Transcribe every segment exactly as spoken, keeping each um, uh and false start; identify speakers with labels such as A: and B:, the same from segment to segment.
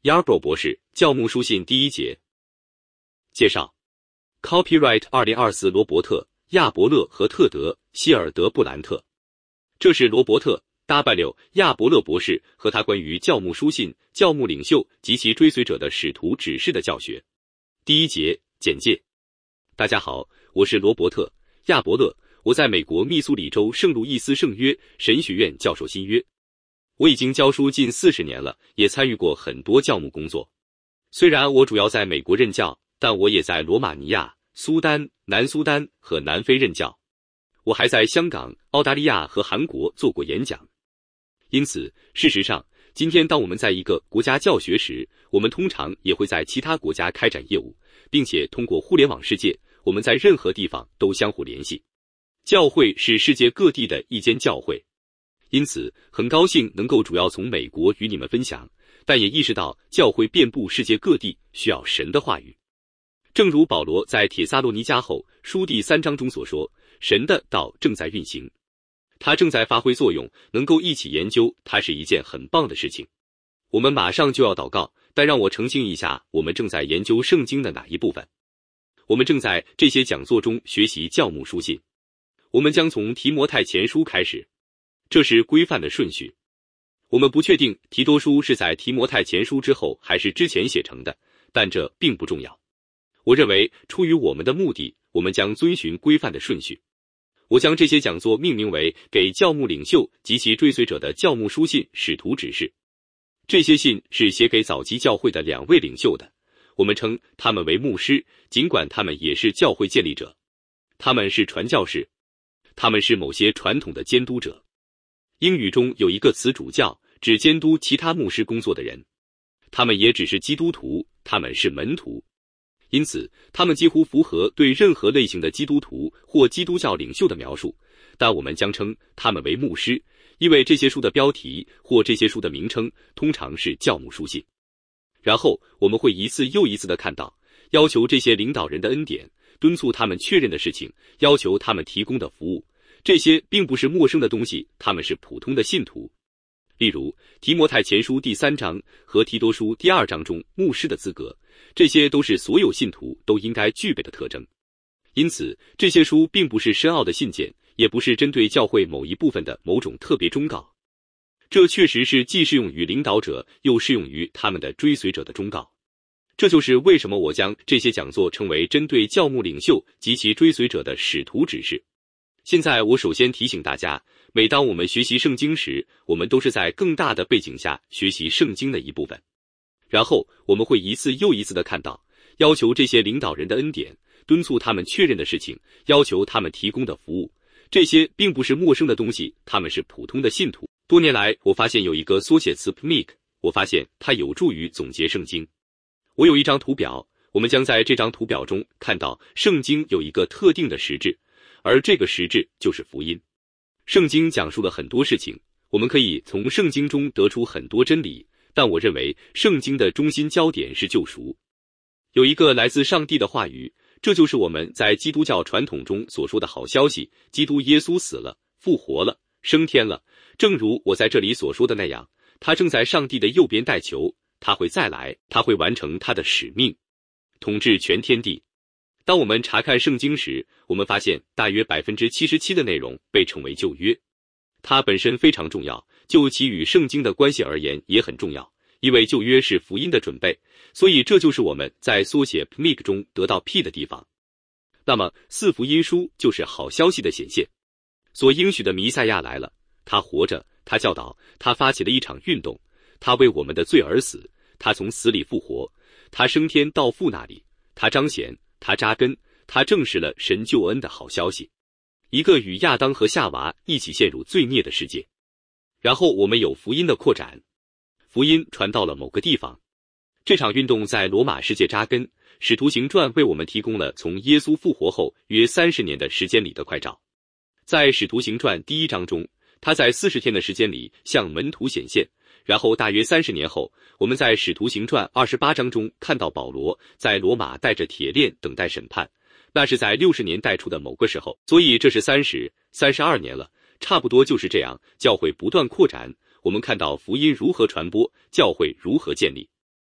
A: Yarbrough 博士，教牧书信第一节。介绍 Copyright 二零二四罗伯特、亚伯勒和特德·希尔德布兰特。这是罗伯特 W 亚伯勒博士和他关于教牧书信、教牧领袖及其追随者的使徒指示的教学。第一节简介。大家好，我是罗伯特·亚伯勒，我在美国密苏里州圣路易斯圣约神学院教授新约。我已经教书近四十年了，也参与过很多教牧工作。虽然我主要在美国任教，但我也在罗马尼亚、苏丹、南苏丹和南非任教。我还在香港、澳大利亚和韩国做过演讲。因此，事实上，今天当我们在一个国家教学时，我们通常也会在其他国家开展业务，并且通过互联网世界，我们在任何地方都相互联系。教会是世界各地的一间教会。因此，很高兴能够主要从美国与你们分享，但也意识到教会遍布世界各地，需要神的话语。正如保罗在帖撒罗尼迦后书第三章中所说，神的道正在运行，它正在发挥作用，能够一起研究，它是一件很棒的事情。我们马上就要祷告，但让我澄清一下，我们正在研究圣经的哪一部分。我们正在这些讲座中学习教牧书信，我们将从提摩太前书开始。这是规范的顺序。我们不确定提多书是在提摩太前书之后还是之前写成的，但这并不重要。我认为出于我们的目的，我们将遵循规范的顺序。我将这些讲座命名为给教牧领袖及其追随者的教牧书信使徒指示。这些信是写给早期教会的两位领袖的，我们称他们为牧师，尽管他们也是教会建立者。他们是传教士，他们是某些传统的监督者。英语中有一个词主教，指监督其他牧师工作的人。他们也只是基督徒，他们是门徒。因此，他们几乎符合对任何类型的基督徒或基督教领袖的描述，但我们将称他们为牧师，因为这些书的标题或这些书的名称通常是教牧书信。然后，我们会一次又一次地看到，要求这些领导人的恩典，敦促他们确认的事情，要求他们提供的服务。这些并不是陌生的东西，他们是普通的信徒。例如，提摩太前书第三章和提多书第二章中牧师的资格，这些都是所有信徒都应该具备的特征。因此，这些书并不是深奥的信件，也不是针对教会某一部分的某种特别忠告。这确实是既适用于领导者，又适用于他们的追随者的忠告。这就是为什么我将这些讲座称为针对教牧领袖及其追随者的使徒指示。现在我首先提醒大家，每当我们学习圣经时，我们都是在更大的背景下学习圣经的一部分。然后我们会一次又一次地看到，要求这些领导人的恩典，敦促他们确认的事情，要求他们提供的服务。这些并不是陌生的东西，他们是普通的信徒。多年来，我发现有一个缩写词 P M I C， 我发现它有助于总结圣经。我有一张图表，我们将在这张图表中看到圣经有一个特定的实质，而这个实质就是福音。圣经讲述了很多事情，我们可以从圣经中得出很多真理，但我认为圣经的中心焦点是救赎。有一个来自上帝的话语，这就是我们在基督教传统中所说的好消息，基督耶稣死了，复活了，升天了。正如我在这里所说的那样，他正在上帝的右边代求，他会再来，他会完成他的使命，统治全天地。当我们查看圣经时，我们发现大约 百分之七十七 的内容被称为旧约。它本身非常重要，就其与圣经的关系而言也很重要，因为旧约是福音的准备，所以这就是我们在缩写 P M I C 中得到 P 的地方。那么四福音书就是好消息的显现，所应许的弥赛亚来了，他活着，他教导，他发起了一场运动，他为我们的罪而死，他从死里复活，他升天到父那里，他彰显，他扎根，他证实了神救恩的好消息，一个与亚当和夏娃一起陷入罪孽的世界。然后我们有福音的扩展，福音传到了某个地方。这场运动在罗马世界扎根，使徒行传为我们提供了从耶稣复活后约三十年的时间里的快照。在使徒行传第一章中，他在四十天的时间里向门徒显现，然后大约三十年后，我们在使徒行传二十八章中看到保罗在罗马带着铁链等待审判，那是在六十年代初的某个时候，所以这是三十、三十二年了，差不多就是这样。教会不断扩展，我们看到福音如何传播，教会如何建立。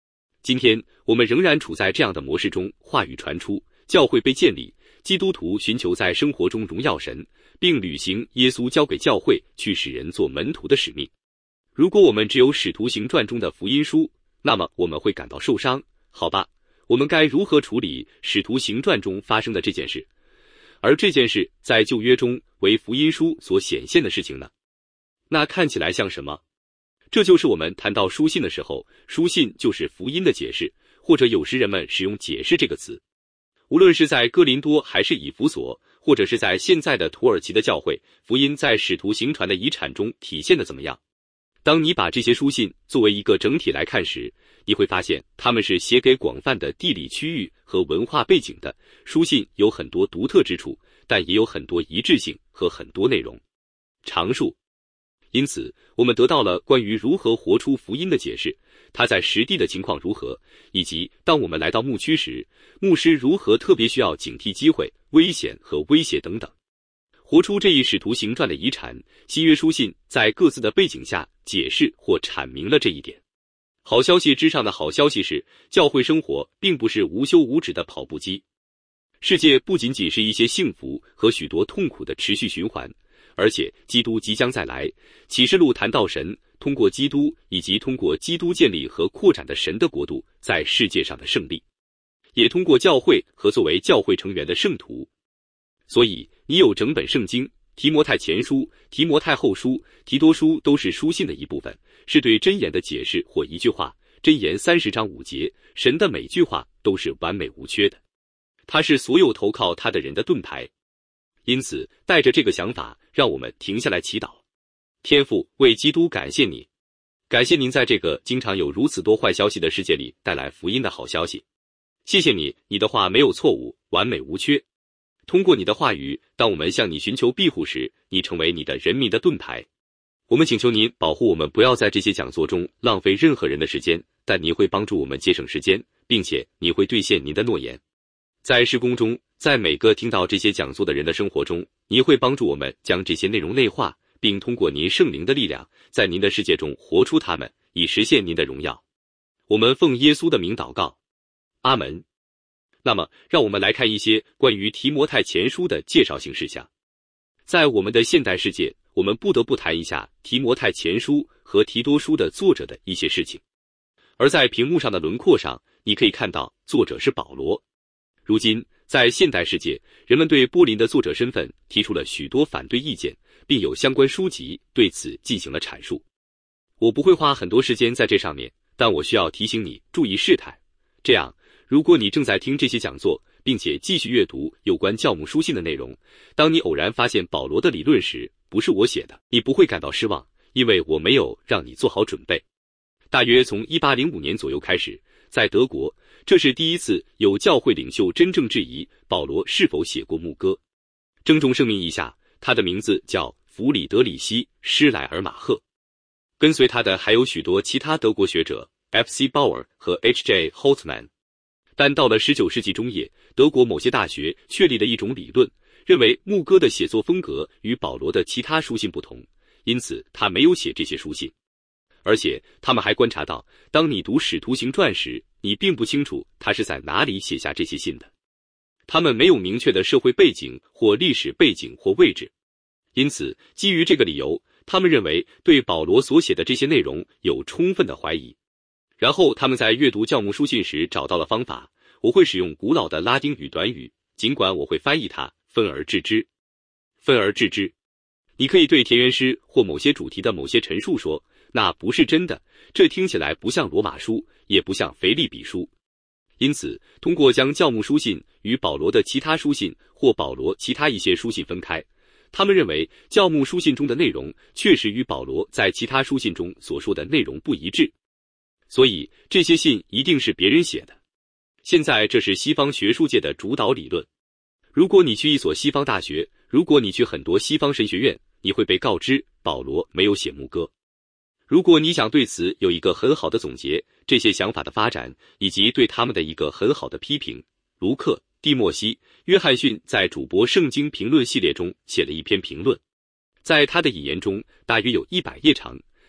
A: 今天我们仍然处在这样的模式中，话语传出，教会被建立，基督徒寻求在生活中荣耀神，并履行耶稣交给教会去使人做门徒的使命。如果我们只有使徒行传中的福音书，那么我们会感到受伤。好吧，我们该如何处理使徒行传中发生的这件事？而这件事在旧约中为福音书所显现的事情呢？那看起来像什么？这就是我们谈到书信的时候，书信就是福音的解释，或者有时人们使用解释这个词。无论是在哥林多还是以弗所，或者是在现在的土耳其的教会，福音在使徒行传的遗产中体现的怎么样？当你把这些书信作为一个整体来看时，你会发现它们是写给广泛的地理区域和文化背景的。书信有很多独特之处，但也有很多一致性和很多内容常数。因此，我们得到了关于如何活出福音的解释，它在实地的情况如何，以及当我们来到牧区时，牧师如何特别需要警惕机会、危险和威胁等等。活出这一使徒行传的遗产，新约书信在各自的背景下解释或阐明了这一点。好消息之上的好消息是，教会生活并不是无休无止的跑步机。世界不仅仅是一些幸福和许多痛苦的持续循环，而且基督即将再来。启示录谈到神通过基督以及通过基督建立和扩展的神的国度在世界上的胜利，也通过教会和作为教会成员的圣徒。所以你有整本圣经，提摩太前书、提摩太后书、提多书都是书信的一部分，是对箴言的解释或一句话。箴言三十章五节，神的每句话都是完美无缺的，他是所有投靠他的人的盾牌。因此带着这个想法，让我们停下来祈祷。天父，为基督感谢你，感谢您在这个经常有如此多坏消息的世界里带来福音的好消息。谢谢你，你的话没有错误，完美无缺。通过你的话语，当我们向你寻求庇护时，你成为你的人民的盾牌。我们请求您保护我们，不要在这些讲座中浪费任何人的时间，但您会帮助我们节省时间，并且你会兑现您的诺言。在施工中，在每个听到这些讲座的人的生活中，您会帮助我们将这些内容内化，并通过您圣灵的力量，在您的世界中活出它们，以实现您的荣耀。我们奉耶稣的名祷告，阿门。那么，让我们来看一些关于提摩太前书的介绍性事项。在我们的现代世界，我们不得不谈一下提摩太前书和提多书的作者的一些事情。而在屏幕上的轮廓上，你可以看到作者是保罗。如今，在现代世界，人们对波林的作者身份提出了许多反对意见，并有相关书籍对此进行了阐述。我不会花很多时间在这上面，但我需要提醒你注意事态。这样，如果你正在听这些讲座，并且继续阅读有关教牧书信的内容，当你偶然发现保罗的理论时，不是我写的，你不会感到失望，因为我没有让你做好准备。大约从一八零五年左右开始，在德国，这是第一次有教会领袖真正质疑保罗是否写过牧歌。郑重声明一下，他的名字叫弗里德里希·施莱尔马赫。跟随他的还有许多其他德国学者 F C Bauer 和 H J Holtzman。但到了十九世纪中叶，德国某些大学确立了一种理论，认为牧歌的写作风格与保罗的其他书信不同，因此他没有写这些书信。而且他们还观察到，当你读《使徒行传》时，你并不清楚他是在哪里写下这些信的。他们没有明确的社会背景或历史背景或位置，因此基于这个理由，他们认为对保罗所写的这些内容有充分的怀疑。然后他们在阅读教牧书信时找到了方法。我会使用古老的拉丁语短语，尽管我会翻译它，分而治之。分而治之。你可以对田园诗或某些主题的某些陈述说，那不是真的，这听起来不像罗马书，也不像腓立比书。因此，通过将教牧书信与保罗的其他书信或保罗其他一些书信分开，他们认为教牧书信中的内容确实与保罗在其他书信中所说的内容不一致。所以这些信一定是别人写的。现在这是西方学术界的主导理论。如果你去一所西方大学，如果你去很多西方神学院，你会被告知保罗没有写牧歌。如果你想对此有一个很好的总结，这些想法的发展以及对他们的一个很好的批评，卢克、蒂莫西、约翰逊在主播圣经评论系列中写了一篇评论。在他的引言中大约有一百页长，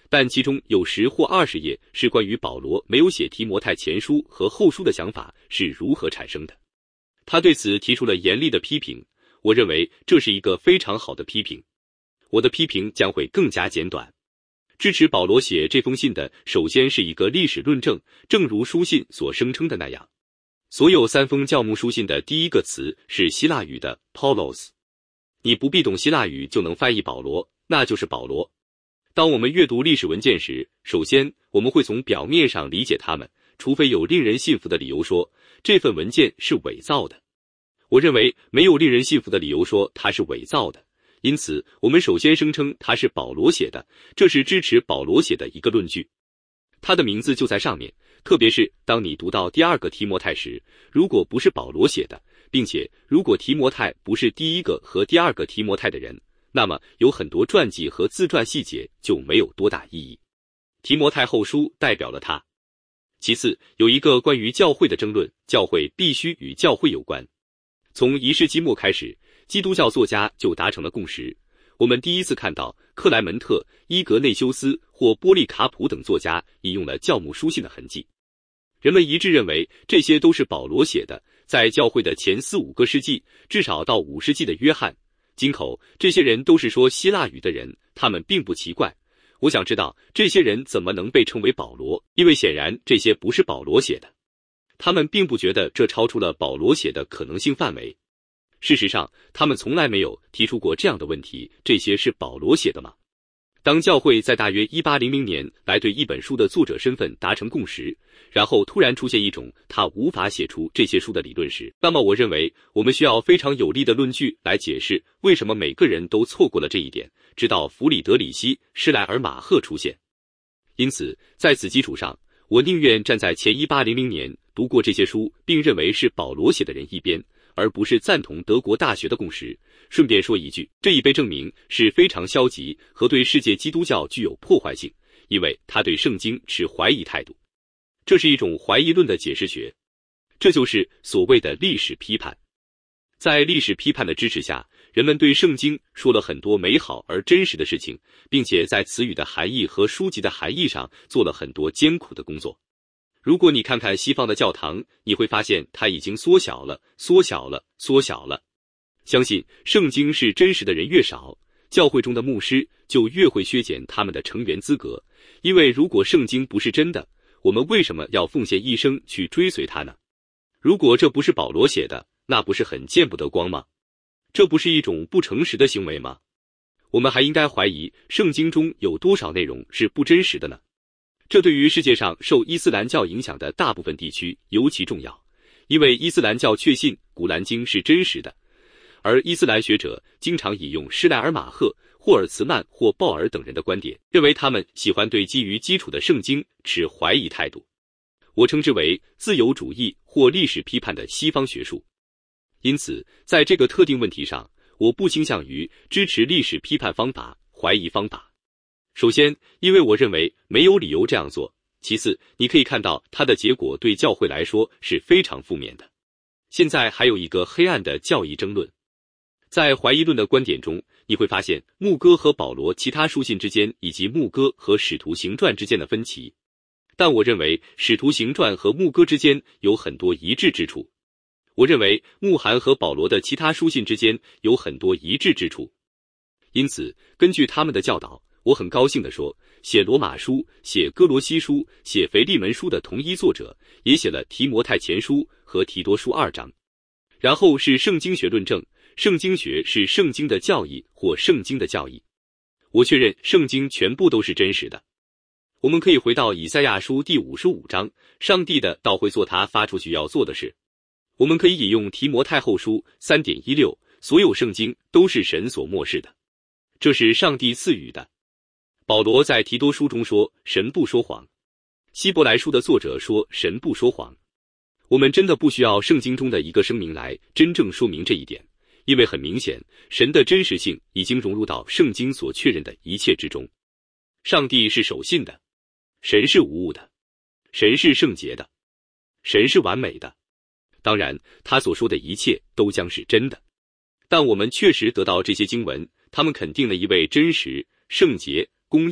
A: 但其中有十或二十页是关于保罗没有写提摩太前书和后书的想法是如何产生的。他对此提出了严厉的批评，我认为这是一个非常好的批评。我的批评将会更加简短。支持保罗写这封信的，首先是一个历史论证，正如书信所声称的那样。所有三封教牧书信的第一个词是希腊语的 Paulos， 你不必懂希腊语就能翻译保罗，那就是保罗。当我们阅读历史文件时，首先我们会从表面上理解它们，除非有令人信服的理由说这份文件是伪造的。我认为没有令人信服的理由说它是伪造的，因此我们首先声称它是保罗写的，这是支持保罗写的一个论据。他的名字就在上面，特别是当你读到第二个提摩太时，如果不是保罗写的，并且如果提摩太不是第一个和第二个提摩太的人，那么有很多传记和自传细节就没有多大意义。提摩太后书代表了他。其次，有一个关于教会的争论，教会必须与教会有关。从一世纪末开始，基督教作家就达成了共识。我们第一次看到克莱门特、伊格内修斯或波利卡普等作家引用了教牧书信的痕迹。人们一致认为这些都是保罗写的。在教会的前四五个世纪，至少到五世纪的约翰、金口，这些人都是说希腊语的人，他们并不奇怪。我想知道这些人怎么能被称为保罗，因为显然这些不是保罗写的。他们并不觉得这超出了保罗写的可能性范围。事实上，他们从来没有提出过这样的问题：这些是保罗写的吗？当教会在大约一八零零年来对一本书的作者身份达成共识，然后突然出现一种他无法写出这些书的理论时，那么我认为我们需要非常有力的论据来解释为什么每个人都错过了这一点，直到弗里德里希·施莱尔马赫出现。因此，在此基础上，我宁愿站在前一八零零年读过这些书并认为是保罗写的人一边，而不是赞同德国大学的共识。顺便说一句，这已被证明是非常消极和对世界基督教具有破坏性，因为他对圣经持怀疑态度。这是一种怀疑论的解释学，这就是所谓的历史批判。在历史批判的支持下，人们对圣经说了很多美好而真实的事情，并且在词语的含义和书籍的含义上做了很多艰苦的工作。如果你看看西方的教堂，你会发现它已经缩小了，缩小了，缩小了。相信圣经是真实的人越少，教会中的牧师就越会削减他们的成员资格，因为如果圣经不是真的，我们为什么要奉献一生去追随他呢？如果这不是保罗写的，那不是很见不得光吗？这不是一种不诚实的行为吗？我们还应该怀疑圣经中有多少内容是不真实的呢？这对于世界上受伊斯兰教影响的大部分地区尤其重要，因为伊斯兰教确信古兰经是真实的，而伊斯兰学者经常引用施莱尔马赫、霍尔茨曼或鲍尔等人的观点，认为他们喜欢对基于基础的圣经持怀疑态度。我称之为自由主义或历史批判的西方学术。因此，在这个特定问题上，我不倾向于支持历史批判方法、怀疑方法。首先，因为我认为没有理由这样做；其次，你可以看到它的结果对教会来说是非常负面的。现在还有一个黑暗的教义争论。在怀疑论的观点中，你会发现牧歌和保罗其他书信之间以及牧歌和使徒行传之间的分歧。但我认为使徒行传和牧歌之间有很多一致之处。我认为穆罕和保罗的其他书信之间有很多一致之处。因此，根据他们的教导，我很高兴地说，写罗马书、写哥罗西书、写腓利门书的同一作者，也写了提摩太前书和提多书二章。然后是圣经学论证，圣经学是圣经的教义或圣经的教义。我确认圣经全部都是真实的。我们可以回到以赛亚书第五十五章，上帝的道会做他发出去要做的事。我们可以引用提摩太后书 三点一六， 所有圣经都是神所默示的，这是上帝赐予的。保罗在提多书中说神不说谎，希伯来书的作者说神不说谎。我们真的不需要圣经中的一个声明来真正说明这一点，因为很明显，神的真实性已经融入到圣经所确认的一切之中。上帝是守信的，神是无误的，神是圣洁的，神是完美的。当然，他所说的一切都将是真的。但我们确实得到这些经文，他们肯定了一位真实、圣洁、公义、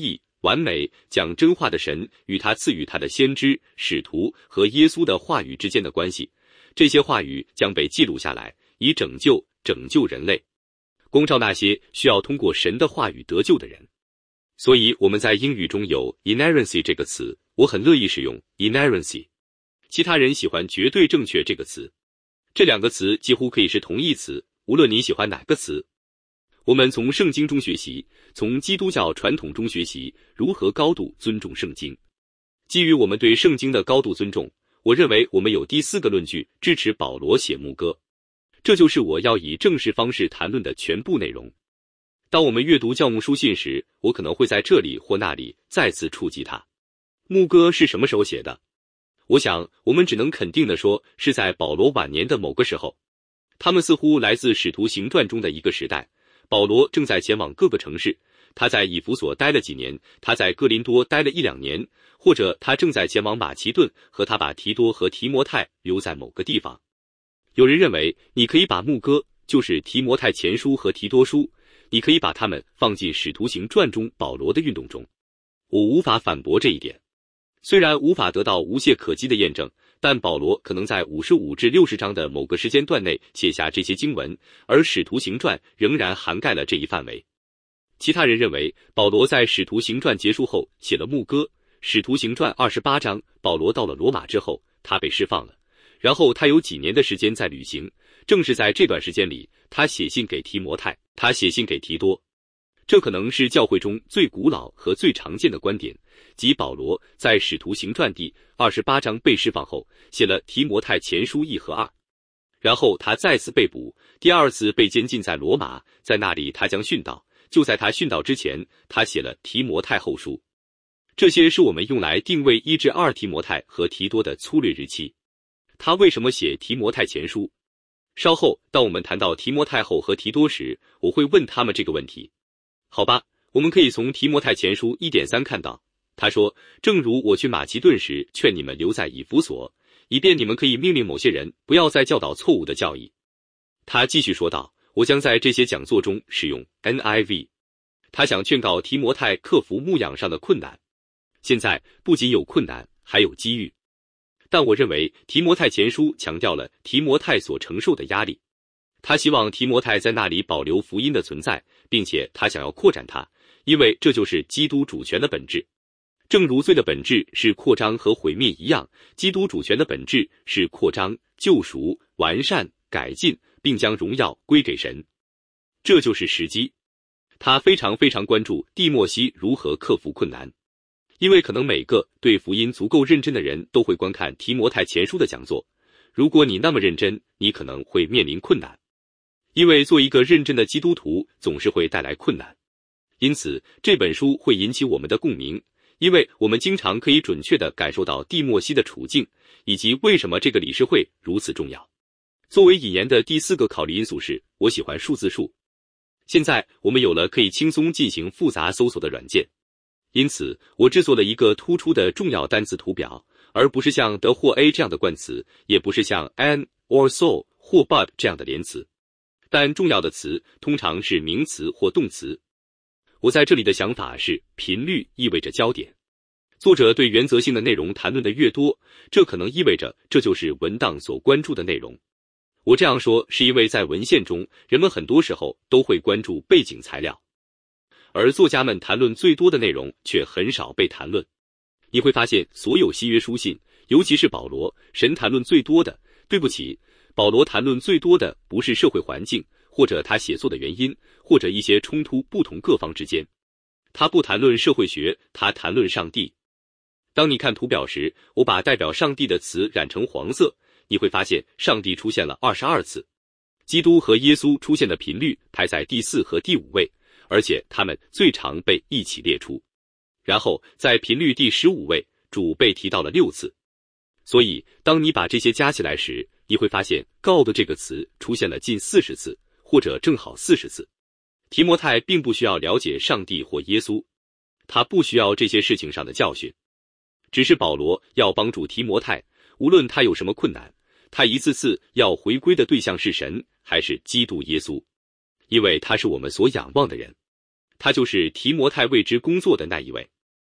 A: 完美、讲真话的神与他赐予他的先知、使徒和耶稣的话语之间的关系。这些话语将被记录下来，以拯救、拯救人类，光照那些需要通过神的话语得救的人。所以我们在英语中有 inerrancy 这个词，我很乐意使用 inerrancy。其他人喜欢绝对正确这个词。这两个词几乎可以是同义词，无论你喜欢哪个词。我们从圣经中学习，从基督教传统中学习如何高度尊重圣经。基于我们对圣经的高度尊重，我认为我们有第四个论据支持保罗写牧歌。这就是我要以正式方式谈论的全部内容。当我们阅读教牧书信时，我可能会在这里或那里再次触及它。牧歌是什么时候写的？我想我们只能肯定地说，是在保罗晚年的某个时候。他们似乎来自使徒行传中的一个时代。保罗正在前往各个城市，他在以弗所待了几年，他在哥林多待了一两年，或者他正在前往马其顿，和他把提多和提摩太留在某个地方。有人认为你可以把牧歌，就是提摩太前书和提多书，你可以把它们放进使徒行传中保罗的运动中。我无法反驳这一点。虽然无法得到无懈可击的验证，但保罗可能在五十五至六十章的某个时间段内写下这些经文，而使徒行传仍然涵盖了这一范围。其他人认为保罗在使徒行传结束后写了牧歌。使徒行传二十八章，保罗到了罗马之后，他被释放了，然后他有几年的时间在旅行。正是在这段时间里，他写信给提摩太，他写信给提多。这可能是教会中最古老和最常见的观点，即保罗在使徒行传第二十八章被释放后，写了提摩太前书一和二，然后他再次被捕，第二次被监禁在罗马，在那里他将殉道。就在他殉道之前，他写了提摩太后书。这些是我们用来定位一至二提摩太和提多的粗略日期。他为什么写提摩太前书？稍后当我们谈到提摩太后和提多时，我会问他们这个问题。好吧，我们可以从提摩太前书 一点三 看到，他说，正如我去马其顿时劝你们留在以弗所，以便你们可以命令某些人不要再教导错误的教义。他继续说道，我将在这些讲座中使用 N I V。 他想劝告提摩太克服牧养上的困难。现在不仅有困难，还有机遇。但我认为提摩太前书强调了提摩太所承受的压力。他希望提摩太在那里保留福音的存在，并且他想要扩展它，因为这就是基督主权的本质。正如罪的本质是扩张和毁灭一样，基督主权的本质是扩张、救赎、完善、改进，并将荣耀归给神。这就是时机。他非常非常关注蒂莫西如何克服困难，因为可能每个对福音足够认真的人都会观看提摩太前书的讲座。如果你那么认真，你可能会面临困难。因为做一个认真的基督徒总是会带来困难，因此这本书会引起我们的共鸣，因为我们经常可以准确地感受到蒂莫西的处境，以及为什么这个理事会如此重要。作为引言的第四个考虑因素是，我喜欢数字数。现在我们有了可以轻松进行复杂搜索的软件，因此我制作了一个突出的重要单词图表，而不是像的或 a 这样的冠词，也不是像 an or so 或 but 这样的连词。但重要的词通常是名词或动词。我在这里的想法是，频率意味着焦点。作者对原则性的内容谈论的越多，这可能意味着这就是文档所关注的内容。我这样说是因为在文献中，人们很多时候都会关注背景材料，而作家们谈论最多的内容却很少被谈论。你会发现所有新约书信，尤其是保罗，神谈论最多的，对不起，保罗谈论最多的不是社会环境，或者他写作的原因，或者一些冲突不同各方之间。他不谈论社会学，他谈论上帝。当你看图表时，我把代表上帝的词染成黄色，你会发现上帝出现了二十二次。基督和耶稣出现的频率排在第四和第五位，而且他们最常被一起列出。然后在频率第十五位，主被提到了六次。所以当你把这些加起来时，你会发现 God 这个词出现了近四十次，或者正好四十次。提摩太并不需要了解上帝或耶稣，他不需要这些事情上的教训。只是保罗要帮助提摩太，无论他有什么困难，他一次次要回归的对象是神还是基督耶稣，因为他是我们所仰望的人，他就是提摩太为之工作的那一位。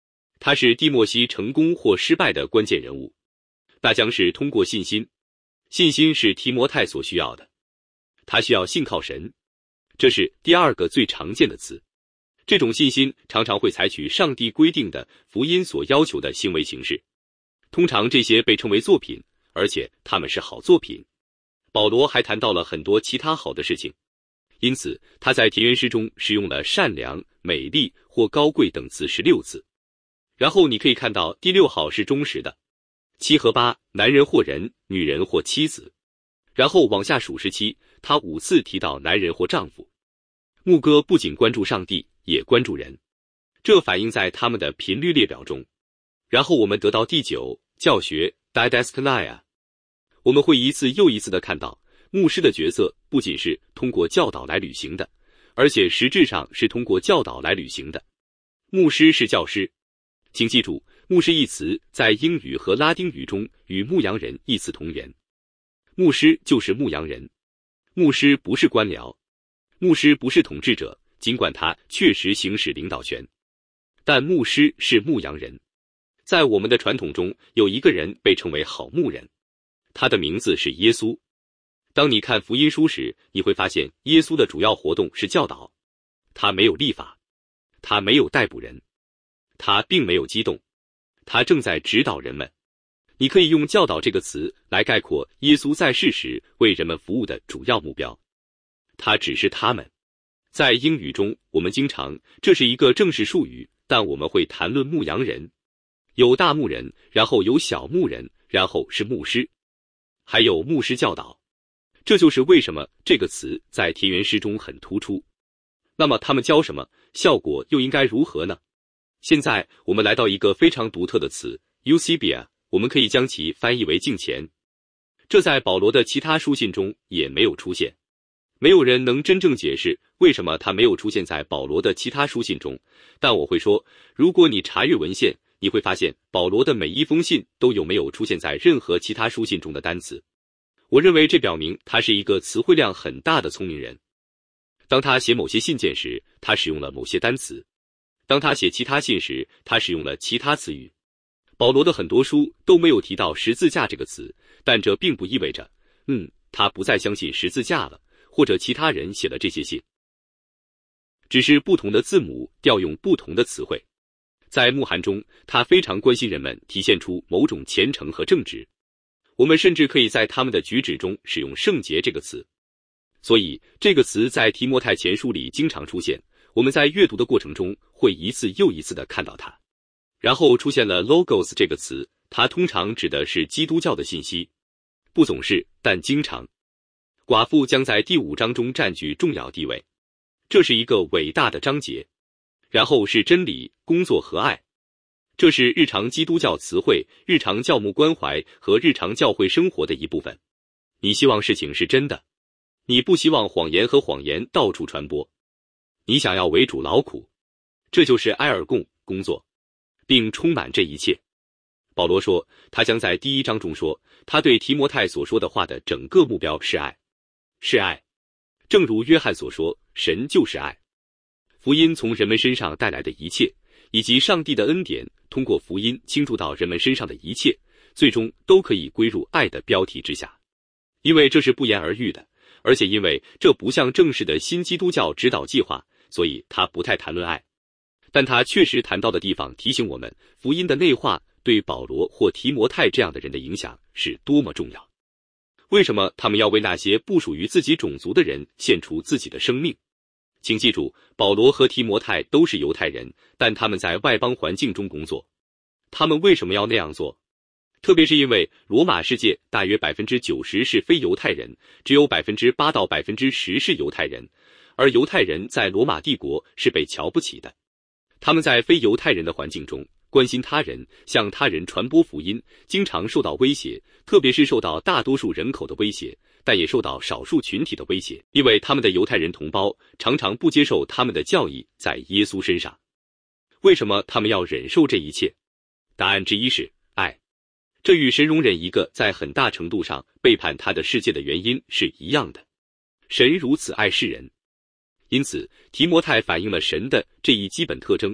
A: 他是蒂莫西成功或失败的关键人物，那将是通过信心。信心是提摩太所需要的，他需要信靠神，这是第二个最常见的词。这种信心常常会采取上帝规定的福音所要求的行为形式，通常这些被称为作品，而且他们是好作品。保罗还谈到了很多其他好的事情，因此他在田园诗中使用了善良、美丽或高贵等词十六次。然后你可以看到第六号是忠实的，七和八，男人或人，女人或妻子。然后往下数十七，他五次提到男人或丈夫。牧歌不仅关注上帝，也关注人，这反映在他们的频率列表中。然后我们得到第九，教学 didaskalia。 我们会一次又一次地看到，牧师的角色不仅是通过教导来履行的，而且实质上是通过教导来履行的。牧师是教师。请记住，牧师一词在英语和拉丁语中与牧羊人一词同源。牧师就是牧羊人。牧师不是官僚，牧师不是统治者，尽管他确实行使领导权，但牧师是牧羊人。在我们的传统中，有一个人被称为好牧人，他的名字是耶稣。当你看福音书时，你会发现耶稣的主要活动是教导。他没有立法，他没有逮捕人，他并没有激动，他正在指导人们。你可以用教导这个词来概括耶稣在世时为人们服务的主要目标。他指示他们。在英语中，我们经常，这是一个正式术语，但我们会谈论牧羊人。有大牧人，然后有小牧人，然后是牧师，还有牧师教导。这就是为什么这个词在田园诗中很突出。那么他们教什么？效果又应该如何呢？现在我们来到一个非常独特的词 eusebia， 我们可以将其翻译为敬虔。这在保罗的其他书信中也没有出现。没有人能真正解释为什么它没有出现在保罗的其他书信中，但我会说，如果你查阅文献，你会发现保罗的每一封信都有没有出现在任何其他书信中的单词。我认为这表明他是一个词汇量很大的聪明人。当他写某些信件时，他使用了某些单词；当他写其他信时，他使用了其他词语。保罗的很多书都没有提到十字架这个词，但这并不意味着，嗯，他不再相信十字架了，或者其他人写了这些信。只是不同的字母调用不同的词汇。在牧函中，他非常关心人们体现出某种虔诚和正直。我们甚至可以在他们的举止中使用圣洁这个词。所以这个词在提摩太前书里经常出现，我们在阅读的过程中会一次又一次地看到它。然后出现了 logos 这个词，它通常指的是基督教的信息，不总是，但经常。寡妇将在第五章中占据重要地位，这是一个伟大的章节。然后是真理、工作和爱，这是日常基督教词汇、日常教牧关怀和日常教会生活的一部分。你希望事情是真的，你不希望谎言和谎言到处传播，你想要为主劳苦，这就是埃尔贡工作，并充满这一切。保罗说，他将在第一章中说，他对提摩太所说的话的整个目标是爱，是爱。正如约翰所说，神就是爱。福音从人们身上带来的一切，以及上帝的恩典通过福音倾注到人们身上的一切，最终都可以归入爱的标题之下。因为这是不言而喻的，而且因为这不像正式的新基督教指导计划，所以他不太谈论爱。但他确实谈到的地方提醒我们，福音的内化对保罗或提摩太这样的人的影响是多么重要。为什么他们要为那些不属于自己种族的人献出自己的生命？请记住，保罗和提摩太都是犹太人，但他们在外邦环境中工作。他们为什么要那样做？特别是因为罗马世界大约 百分之九十 是非犹太人，只有 百分之八 到 百分之十 是犹太人，而犹太人在罗马帝国是被瞧不起的。他们在非犹太人的环境中，关心他人，向他人传播福音，经常受到威胁，特别是受到大多数人口的威胁，但也受到少数群体的威胁，因为他们的犹太人同胞常常不接受他们的教义在耶稣身上。为什么他们要忍受这一切？答案之一是爱。这与神容忍一个在很大程度上背叛他的世界的原因是一样的。神如此爱世人。因此，提摩太反映了神的这一基本特征。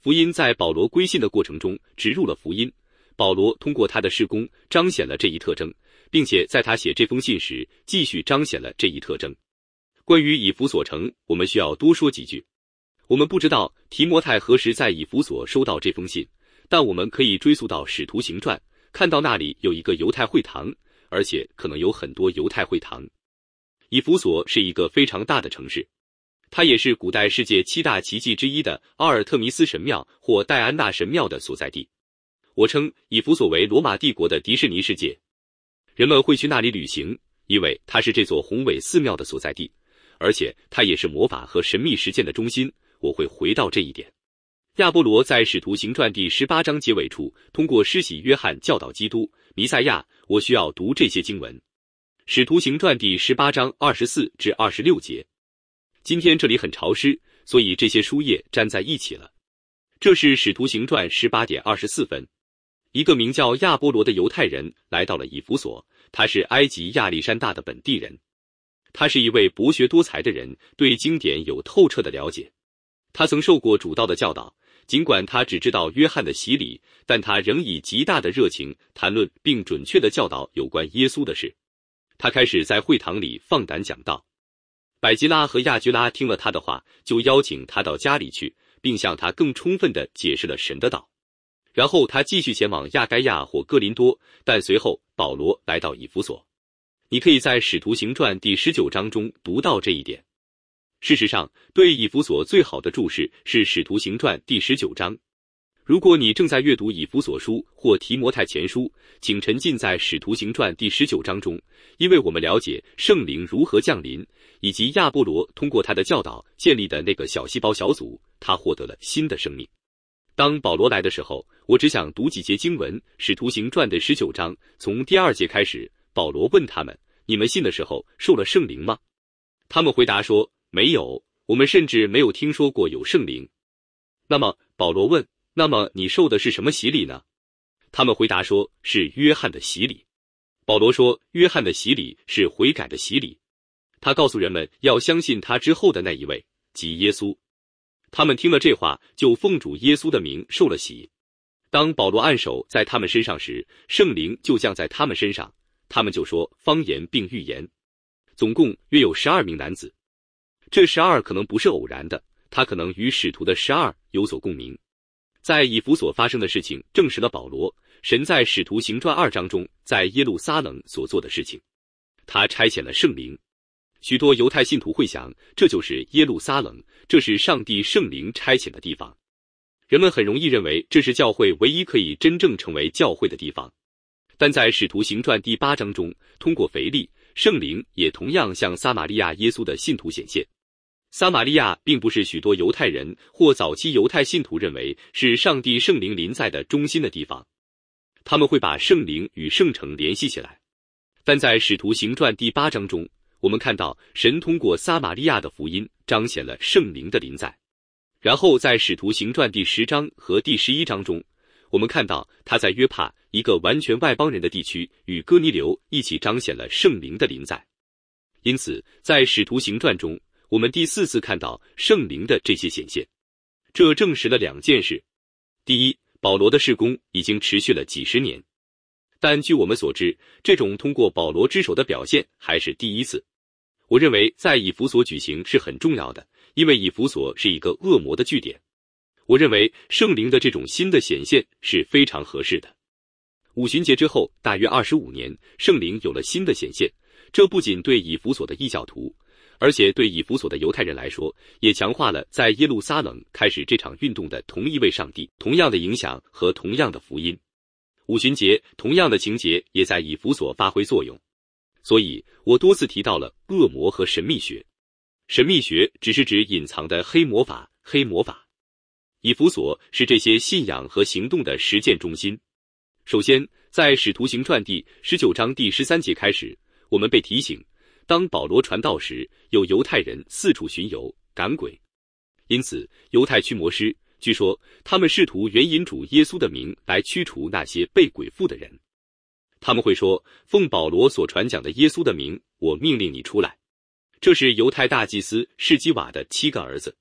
A: 福音在保罗归信的过程中植入了福音，保罗通过他的事工彰显了这一特征，并且在他写这封信时继续彰显了这一特征。关于以弗所城，我们需要多说几句。我们不知道提摩太何时在以弗所收到这封信，但我们可以追溯到使徒行传，看到那里有一个犹太会堂，而且可能有很多犹太会堂。以弗所是一个非常大的城市，它也是古代世界七大奇迹之一的奥尔特弥斯神庙或戴安娜神庙的所在地。我称以弗所为罗马帝国的迪士尼世界，人们会去那里旅行，因为它是这座宏伟寺庙的所在地，而且它也是魔法和神秘实践的中心。我会回到这一点。亚波罗在使徒行传第十八章结尾处通过施洗约翰教导基督弥赛亚，我需要读这些经文。使徒行传第十八章二十四至二十六节。今天这里很潮湿，所以这些书页粘在一起了。这是使徒行传十八点二十四分。一个名叫亚波罗的犹太人来到了以弗所，他是埃及亚历山大的本地人。他是一位博学多才的人，对经典有透彻的了解。他曾受过主道的教导，尽管他只知道约翰的洗礼，但他仍以极大的热情谈论并准确地教导有关耶稣的事。他开始在会堂里放胆讲道。百基拉和亚居拉听了他的话，就邀请他到家里去，并向他更充分地解释了神的道。然后他继续前往亚该亚或哥林多，但随后保罗来到以弗所。你可以在使徒行传第十九章中读到这一点。事实上，对以弗所最好的注释是使徒行传第十九章。如果你正在阅读以弗所书或提摩太前书，请沉浸在使徒行传第十九章中，因为我们了解圣灵如何降临，以及亚波罗通过他的教导建立的那个小细胞小组，他获得了新的生命。当保罗来的时候，我只想读几节经文，使徒行传的十九章，从第二节开始。保罗问他们：你们信的时候受了圣灵吗？他们回答说：没有，我们甚至没有听说过有圣灵。那么保罗问：那么你受的是什么洗礼呢？他们回答说：是约翰的洗礼。保罗说：约翰的洗礼是悔改的洗礼。他告诉人们要相信他之后的那一位，即耶稣。他们听了这话，就奉主耶稣的名受了洗。当保罗按手在他们身上时，圣灵就降在他们身上，他们就说方言并预言。总共约有十二名男子。这十二可能不是偶然的，他可能与使徒的十二有所共鸣。在以弗所发生的事情证实了保罗神在使徒行传二章中在耶路撒冷所做的事情。他差遣了圣灵。许多犹太信徒会想，这就是耶路撒冷，这是上帝圣灵差遣的地方。人们很容易认为这是教会唯一可以真正成为教会的地方。但在使徒行传第八章中，通过腓力，圣灵也同样向撒玛利亚耶稣的信徒显现。撒玛利亚并不是许多犹太人或早期犹太信徒认为是上帝圣灵临在的中心的地方，他们会把圣灵与圣城联系起来。但在使徒行传第八章中，我们看到神通过撒玛利亚的福音彰显了圣灵的临在。然后在使徒行传第十章和第十一章中，我们看到他在约帕一个完全外邦人的地区与哥尼流一起彰显了圣灵的临在。因此在使徒行传中，我们第四次看到圣灵的这些显现。这证实了两件事。第一，保罗的事工已经持续了几十年，但据我们所知，这种通过保罗之手的表现还是第一次。我认为在以弗所举行是很重要的，因为以弗所是一个恶魔的据点。我认为圣灵的这种新的显现是非常合适的。五旬节之后大约二十五年，圣灵有了新的显现，这不仅对以弗所的异教徒，而且对以弗所的犹太人来说，也强化了在耶路撒冷开始这场运动的同一位上帝、同样的影响和同样的福音。五旬节同样的情节也在以弗所发挥作用。所以我多次提到了恶魔和神秘学。神秘学只是指隐藏的黑魔法，黑魔法。以弗所是这些信仰和行动的实践中心。首先，在使徒行传第十九章第十三节开始，我们被提醒，当保罗传道时，有犹太人四处巡游，赶鬼。因此，犹太驱魔师据说他们试图援引主耶稣的名来驱除那些被鬼附的人。他们会说，奉保罗所传讲的耶稣的名，我命令你出来。这是犹太大祭司士基瓦的七个儿子。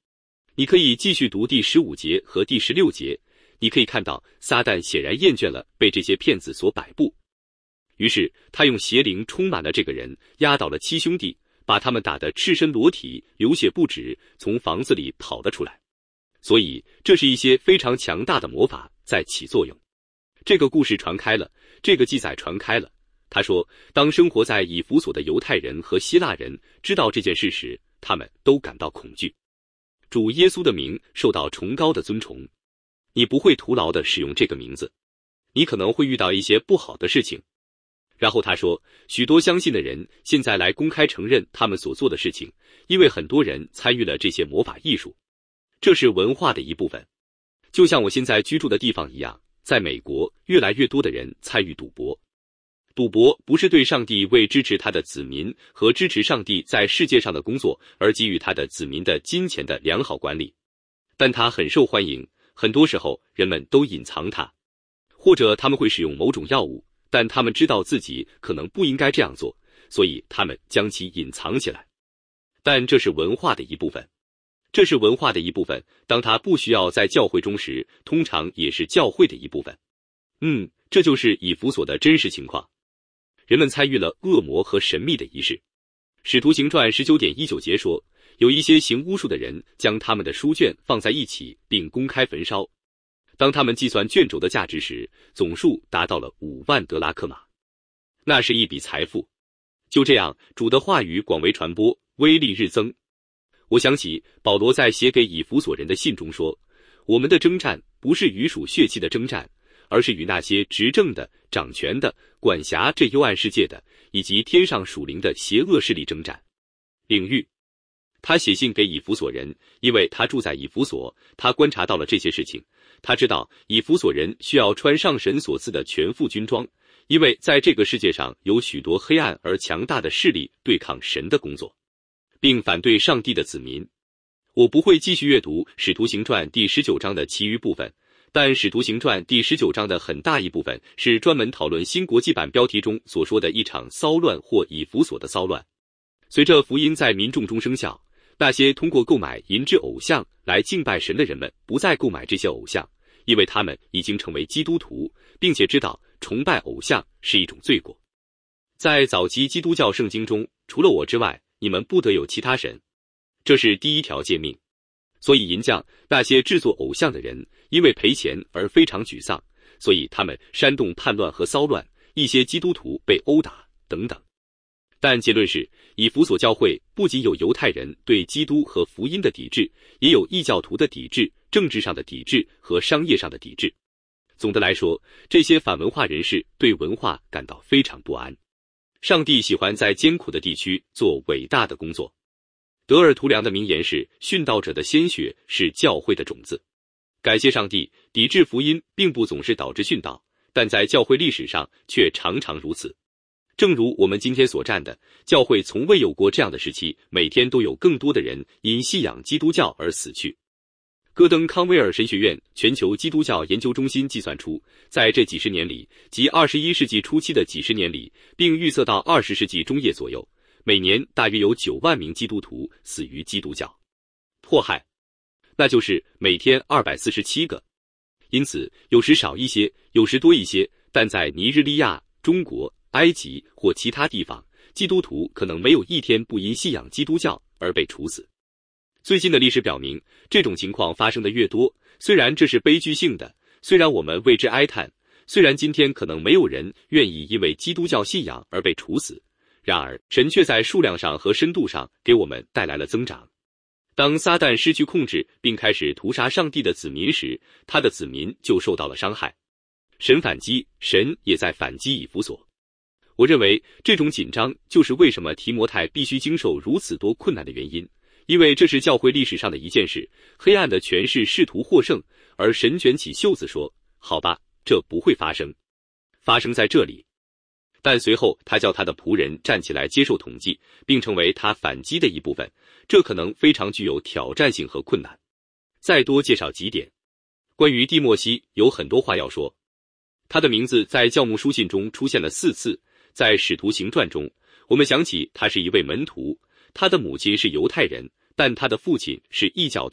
A: 你可以继续读第十五节和第十六节，你可以看到撒旦显然厌倦了被这些骗子所摆布，于是他用邪灵充满了这个人，压倒了七兄弟，把他们打得赤身裸体，流血不止，从房子里跑了出来。所以这是一些非常强大的魔法在起作用。这个故事传开了，这个记载传开了。他说，当生活在以弗所的犹太人和希腊人知道这件事时，他们都感到恐惧。主耶稣的名受到崇高的尊崇，你不会徒劳地使用这个名字，你可能会遇到一些不好的事情。然后他说，许多相信的人现在来公开承认他们所做的事情，因为很多人参与了这些魔法艺术，这是文化的一部分。就像我现在居住的地方一样，在美国，越来越多的人参与赌博。赌博不是对上帝为支持他的子民和支持上帝在世界上的工作而给予他的子民的金钱的良好管理，但它很受欢迎，很多时候人们都隐藏它，或者他们会使用某种药物，但他们知道自己可能不应该这样做，所以他们将其隐藏起来。但这是文化的一部分，这是文化的一部分，当它不需要在教会中时，通常也是教会的一部分。嗯，这就是以弗所的真实情况。人们参与了恶魔和神秘的仪式。使徒行传 十九点一九 节说，有一些行巫术的人将他们的书卷放在一起并公开焚烧。当他们计算卷轴的价值时，总数达到了五万德拉克马，那是一笔财富。就这样，主的话语广为传播，威力日增。我想起保罗在写给以弗所人的信中说，我们的征战不是与属血气的征战，而是与那些执政的、掌权的、管辖这幽暗世界的，以及天上属灵的邪恶势力征战。领域，他写信给以弗所人，因为他住在以弗所，他观察到了这些事情。他知道以弗所人需要穿上神所赐的全副军装，因为在这个世界上有许多黑暗而强大的势力对抗神的工作，并反对上帝的子民。我不会继续阅读使徒行传第十九章的其余部分，但使徒行传第十九章的很大一部分是专门讨论新国际版标题中所说的一场骚乱或以弗所的骚乱。随着福音在民众中生效，那些通过购买银质偶像来敬拜神的人们不再购买这些偶像，因为他们已经成为基督徒，并且知道崇拜偶像是一种罪过。在早期基督教圣经中，除了我之外，你们不得有其他神，这是第一条诫命。所以银匠那些制作偶像的人因为赔钱而非常沮丧，所以他们煽动叛乱和骚乱，一些基督徒被殴打等等。但结论是，以弗所教会不仅有犹太人对基督和福音的抵制，也有异教徒的抵制、政治上的抵制和商业上的抵制。总的来说，这些反文化人士对文化感到非常不安。上帝喜欢在艰苦的地区做伟大的工作。德尔图良的名言是，殉道者的鲜血是教会的种子。感谢上帝，抵制福音并不总是导致殉道，但在教会历史上却常常如此。正如我们今天所站的，教会从未有过这样的时期，每天都有更多的人因信仰基督教而死去。戈登康威尔神学院全球基督教研究中心计算出，在这几十年里，即二十一世纪初期的几十年里，并预测到二十世纪中叶左右，每年大约有九万名基督徒死于基督教迫害，那就是每天二百四十七个。因此，有时少一些，有时多一些，但在尼日利亚、中国、埃及或其他地方，基督徒可能没有一天不因信仰基督教而被处死。最近的历史表明，这种情况发生的越多，虽然这是悲剧性的，虽然我们为之哀叹，虽然今天可能没有人愿意因为基督教信仰而被处死，然而神却在数量上和深度上给我们带来了增长。当撒旦失去控制并开始屠杀上帝的子民时，他的子民就受到了伤害。神反击，神也在反击以弗所。我认为这种紧张就是为什么提摩太必须经受如此多困难的原因，因为这是教会历史上的一件事，黑暗的权势试图获胜，而神卷起袖子说，好吧，这不会发生，发生在这里。但随后他叫他的仆人站起来接受统计，并成为他反击的一部分，这可能非常具有挑战性和困难。再多介绍几点。关于蒂莫西有很多话要说，他的名字在教牧书信中出现了四次。在使徒行传中，我们想起他是一位门徒，他的母亲是犹太人，但他的父亲是异教徒，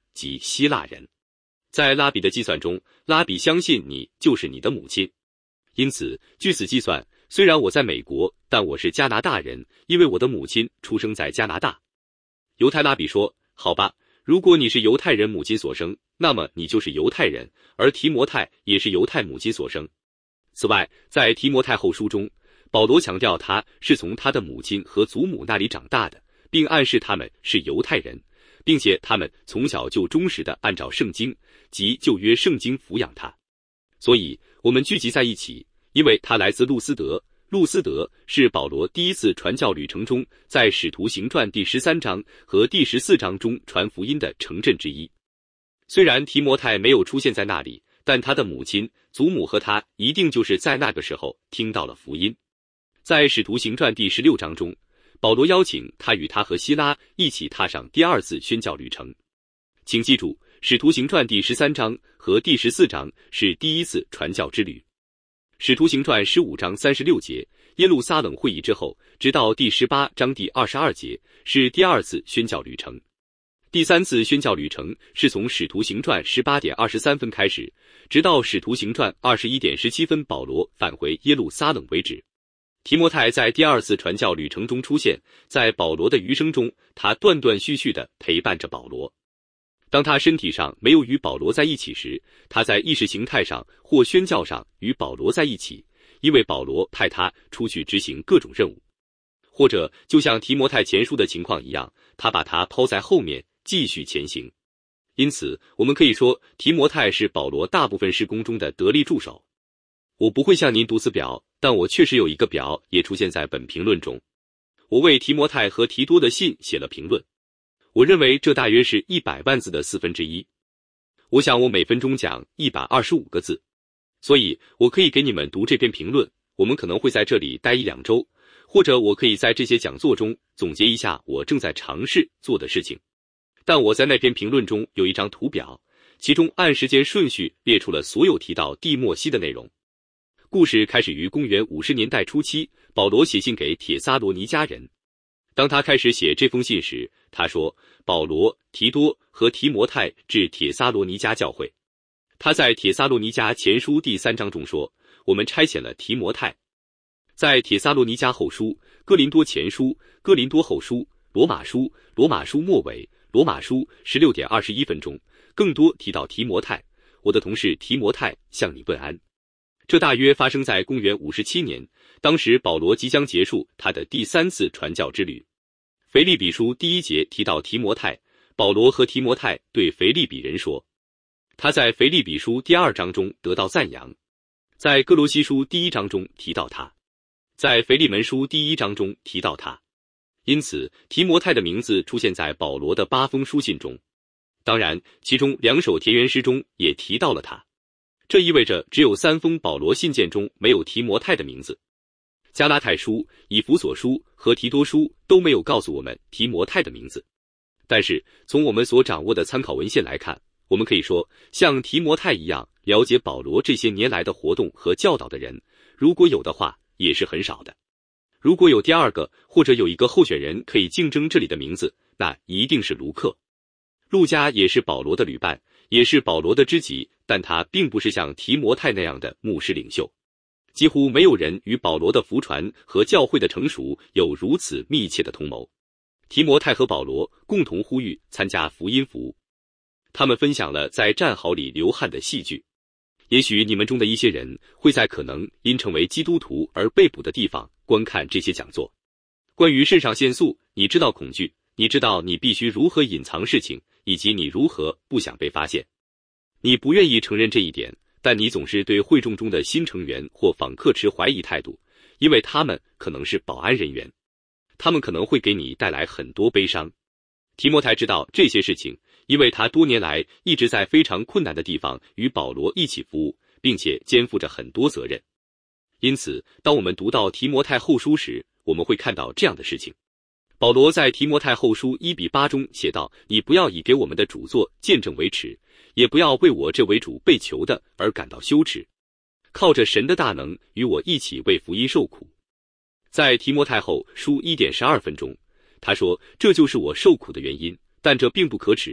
A: 即希腊人。在拉比的计算中，拉比相信你就是你的母亲。因此，据此计算，虽然我在美国，但我是加拿大人，因为我的母亲出生在加拿大。犹太拉比说，好吧，如果你是犹太人母亲所生，那么你就是犹太人，而提摩太也是犹太母亲所生。此外，在提摩太后书中，保罗强调他是从他的母亲和祖母那里长大的，并暗示他们是犹太人，并且他们从小就忠实地按照圣经及旧约圣经抚养他。所以我们聚集在一起，因为他来自路斯德。路斯德是保罗第一次传教旅程中在使徒行传第十三章和第十四章中传福音的城镇之一。虽然提摩太没有出现在那里，但他的母亲、祖母和他一定就是在那个时候听到了福音。在使徒行传第十六章中，保罗邀请他与他和希拉一起踏上第二次宣教旅程。请记住，使徒行传第十三章和第十四章是第一次传教之旅。使徒行传十五章三十六节，耶路撒冷会议之后，直到第十八章第二十二节，是第二次宣教旅程。第三次宣教旅程是从使徒行传十八点二十三分开始，直到使徒行传二十一点十七分保罗返回耶路撒冷为止。提摩太在第二次传教旅程中出现，在保罗的余生中，他断断续续地陪伴着保罗。当他身体上没有与保罗在一起时，他在意识形态上或宣教上与保罗在一起，因为保罗派他出去执行各种任务。或者就像提摩太前书的情况一样，他把他抛在后面继续前行。因此我们可以说，提摩太是保罗大部分事工中的得力助手。我不会向您读此表，但我确实有一个表也出现在本评论中。我为提摩太和提多的信写了评论，我认为这大约是一百万字的四分之一。我想我每分钟讲一百二十五个字，所以我可以给你们读这篇评论。我们可能会在这里待一两周，或者我可以在这些讲座中总结一下我正在尝试做的事情。但我在那篇评论中有一张图表，其中按时间顺序列出了所有提到蒂莫西的内容。故事开始于公元五十年代初期，保罗写信给帖撒罗尼迦人。当他开始写这封信时，他说，保罗、提多和提摩太至帖撒罗尼迦教会。他在帖撒罗尼迦前书第三章中说，我们差遣了提摩太。在帖撒罗尼迦后书、哥林多前书、哥林多后书、罗马书、罗马书末尾、罗马书十六点二十一分钟，更多提到提摩太。我的同事提摩太向你问安。这大约发生在公元五十七年，当时保罗即将结束他的第三次传教之旅。腓立比书第一节提到提摩太，保罗和提摩太对腓立比人说，他在腓立比书第二章中得到赞扬，在哥罗西书第一章中提到他，在腓利门书第一章中提到他。因此提摩太的名字出现在保罗的八封书信中，当然其中两首田园诗中也提到了他。这意味着只有三封保罗信件中没有提摩太的名字。加拉太书、以弗所书和提多书都没有告诉我们提摩太的名字。但是从我们所掌握的参考文献来看，我们可以说，像提摩太一样了解保罗这些年来的活动和教导的人，如果有的话，也是很少的。如果有第二个，或者有一个候选人可以竞争这里的名字，那一定是卢克。路加也是保罗的旅伴，也是保罗的知己，但他并不是像提摩太那样的牧师领袖。几乎没有人与保罗的福传和教会的成熟有如此密切的同谋。提摩太和保罗共同呼吁参加福音服务，他们分享了在战壕里流汗的戏剧。也许你们中的一些人会在可能因成为基督徒而被捕的地方观看这些讲座。关于肾上腺素，你知道恐惧，你知道你必须如何隐藏事情，以及你如何不想被发现。你不愿意承认这一点，但你总是对会众中的新成员或访客持怀疑态度，因为他们可能是保安人员，他们可能会给你带来很多悲伤。提摩太知道这些事情，因为他多年来一直在非常困难的地方与保罗一起服务，并且肩负着很多责任。因此当我们读到提摩太后书时，我们会看到这样的事情。保罗在提摩太后书一比八中写道，你不要以给我们的主作见证为耻，也不要为我这为主被囚的而感到羞耻，靠着神的大能与我一起为福音受苦。在提摩太后书一点十二分中，他说，这就是我受苦的原因，但这并不可耻，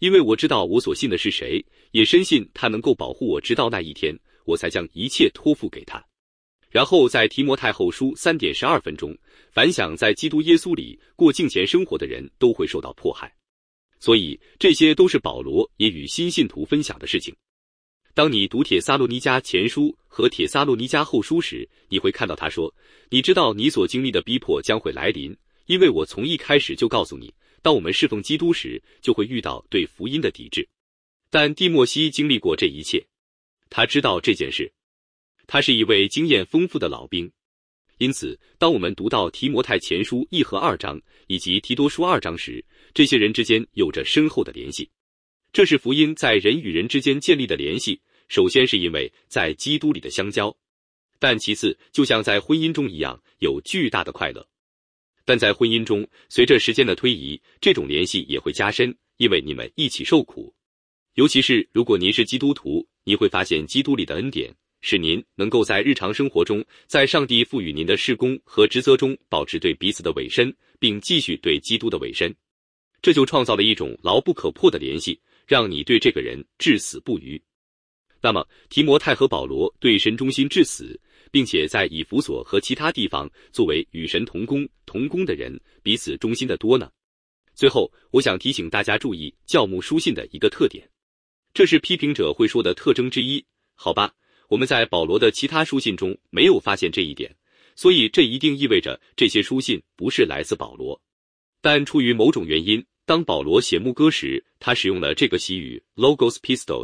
A: 因为我知道我所信的是谁，也深信他能够保护我直到那一天，我才将一切托付给他。然后在提摩太后书三点十二分中，凡想在基督耶稣里过敬虔生活的人都会受到迫害。所以这些都是保罗也与新信徒分享的事情。当你读帖撒罗尼迦前书和帖撒罗尼迦后书时，你会看到他说，你知道你所经历的逼迫将会来临，因为我从一开始就告诉你，当我们侍奉基督时，就会遇到对福音的抵制。但蒂莫西经历过这一切，他知道这件事，他是一位经验丰富的老兵。因此当我们读到提摩太前书一和二章以及提多书二章时，这些人之间有着深厚的联系。这是福音在人与人之间建立的联系，首先是因为在基督里的相交，但其次就像在婚姻中一样，有巨大的快乐。但在婚姻中，随着时间的推移，这种联系也会加深，因为你们一起受苦。尤其是如果您是基督徒，你会发现基督里的恩典使您能够在日常生活中，在上帝赋予您的事工和职责中保持对彼此的委身，并继续对基督的委身。这就创造了一种牢不可破的联系，让你对这个人至死不渝。那么提摩太和保罗对神忠心至死，并且在以弗所和其他地方作为与神同工同工的人，彼此忠心的多呢？最后我想提醒大家注意教牧书信的一个特点，这是批评者会说的特征之一。好吧，我们在保罗的其他书信中没有发现这一点，所以这一定意味着这些书信不是来自保罗。但出于某种原因，当保罗写牧歌时，他使用了这个习语 logos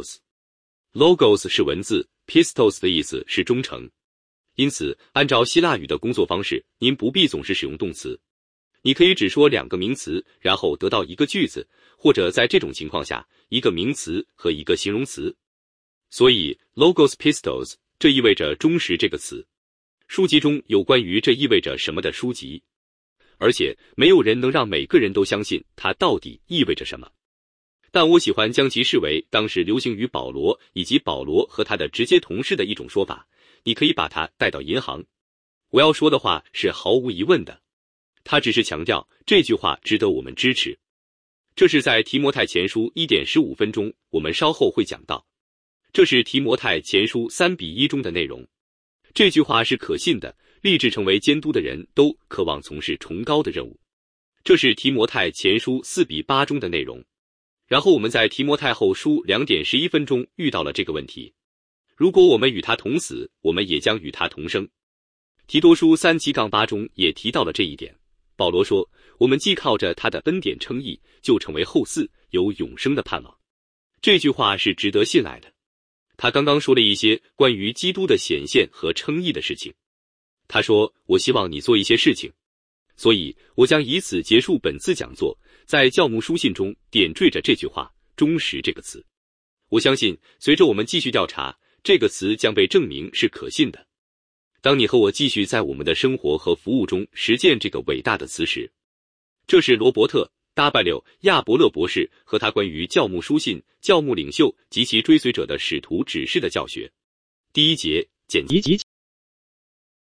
A: pistos。logos 是文字， pistos 的意思是忠诚。因此按照希腊语的工作方式，您不必总是使用动词，你可以只说两个名词，然后得到一个句子，或者在这种情况下，一个名词和一个形容词。所以 logos pistos 这意味着忠实这个词。书籍中有关于这意味着什么的书籍，而且没有人能让每个人都相信它到底意味着什么。但我喜欢将其视为当时流行于保罗以及保罗和他的直接同事的一种说法，你可以把它带到银行。我要说的话是毫无疑问的，他只是强调这句话值得我们支持。这是在提摩太前书 一点十五 分钟，我们稍后会讲到。这是提摩太前书三比一中的内容。这句话是可信的，立志成为监督的人都渴望从事崇高的任务。这是提摩太前书四比八中的内容。然后我们在提摩太后书 两点十一 分钟遇到了这个问题，如果我们与他同死，我们也将与他同生。提多书 三七八 中也提到了这一点。保罗说，我们既靠着他的恩典称义，就成为后嗣，有永生的盼望。这句话是值得信赖的。他刚刚说了一些关于基督的显现和称义的事情。他说，我希望你做一些事情，所以我将以此结束本次讲座，在教牧书信中点缀着这句话忠实这个词。我相信随着我们继续调查，这个词将被证明是可信的。当你和我继续在我们的生活和服务中实践这个伟大的词时，这是罗伯特 W 亚伯勒博士和他关于教牧书信、教牧领袖及其追随者的使徒指示的教学。第一节简介。